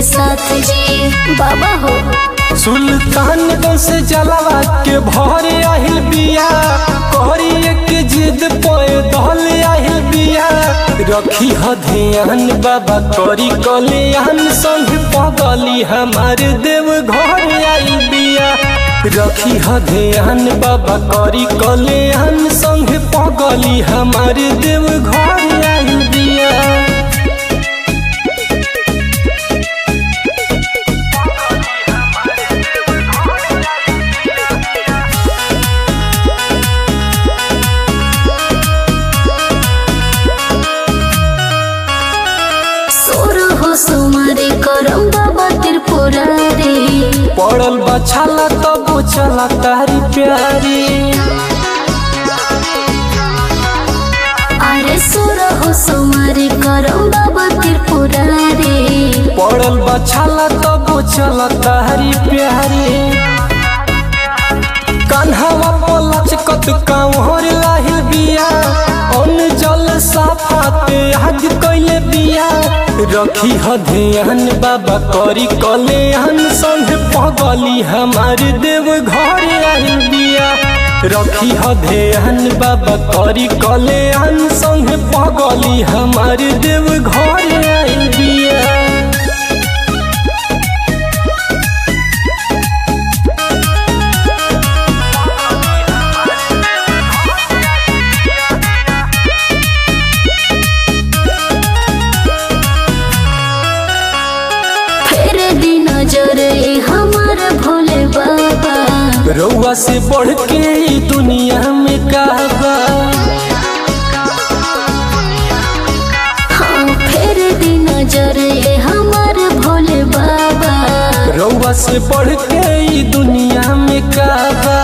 साथ जी बाबा हो। सुल्तानगंज से जलावा के भर आहिल बिया, कहरी के जिद पे दहल आहिल बिया। रखी ह ध्यान बाबा करी कल्याण, संग पगली हमार देव घर आइल बिया। रखी ह ध्यान बाबा करी कल्याण, संग पगली हमार देव घर आइल बिया। सुमारी करम बाबा त्रिपुरारी, पड़ल बछाला तब चला तारी प्यारी। अरे सुरहो सुमारी करम बाबा त्रिपुरारी, पड़ल बछाला तब चला तारी प्यारी। कान्हावा पलचकत कांवर लाहिल बिया, अन जल साफाते आज कैले बिया। रखी ह ध्यान बाबा करी कल्याण, संग पगली हमार देव घर आइल बिया। रखी ह ध्यान बाबा करी कल्याण, संग पगली हमार देव घर आइल बिया। नजरे हमार भोले बाबा, रउआ से बढ़ के ई दुनिया में कहबा। हाँ फेर दी नजरे हमार भोले बाबा, रउआ से बढ़ के ई दुनिया में कहबा।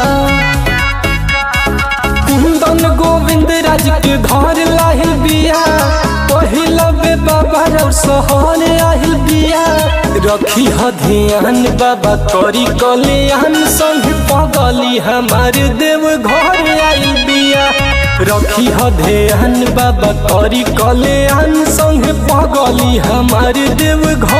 कुंदन गोविंद राज के घर लाहिल बिया, पहिला बे बाबा रउ सहर आहिल बिया। रखी ह ध्यान बाबा करी कल्याण, संग पगली हमार देव घर आइल बिया। रखी ह ध्यान बाबा करी कल्याण, संग पगली हमार देव घर